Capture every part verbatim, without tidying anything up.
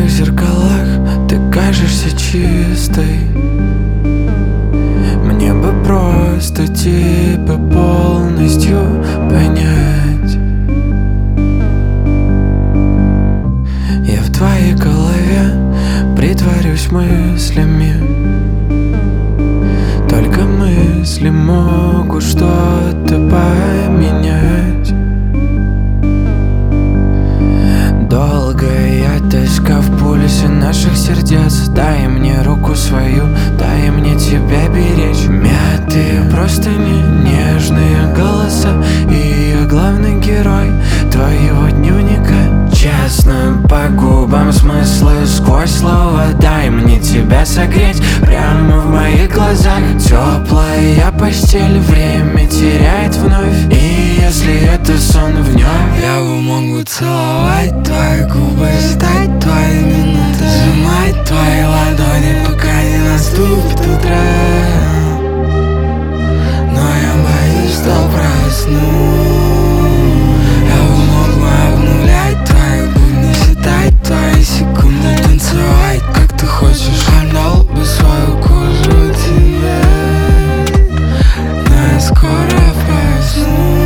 моих зеркалах ты кажешься чистой. Мне бы просто тебя полностью понять. Я в твоей голове притворюсь мыслями. Только мысли могут что-то поменять. Долгая тоска в пульсе наших сердец. Дай мне руку свою, дай мне тебя беречь. Мятые простыни, нежные голоса, и я главный герой твоего дневника. Честно по губам смыслы сквозь слова. Дай мне тебя согреть прямо в моих глазах. Теплая постель время теряет вновь, и если это сон в нем, я бы мог бы целовать твои губы, ждать твои минуты, сжимать твои ладони, пока не наступит утро. Но я боюсь, что просну. Я бы мог бы обнулять твои будни, считать твои секунды, танцевать, как ты хочешь. Отдал бы свою кожу тебе, но я скоро просну.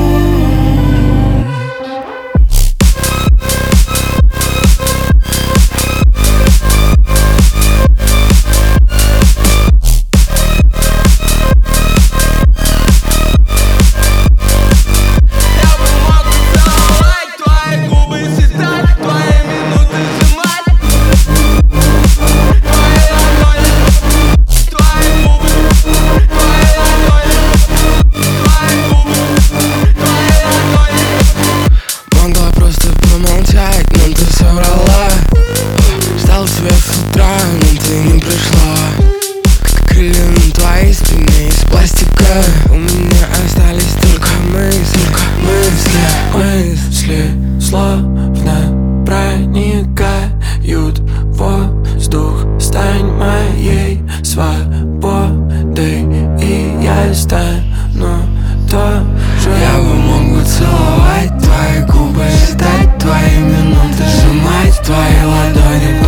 Но ты соврала, ждал тебя с утра, но ты не пришла. Крылья на твоей спине из пластика. У меня остались только мысли, только мысли. Мысли словно проникают в воздух. Стань моей свободой, и я стану тоже. Я бы мог бы целовать твои губы, считать твои минуты, сжимать твои ладони.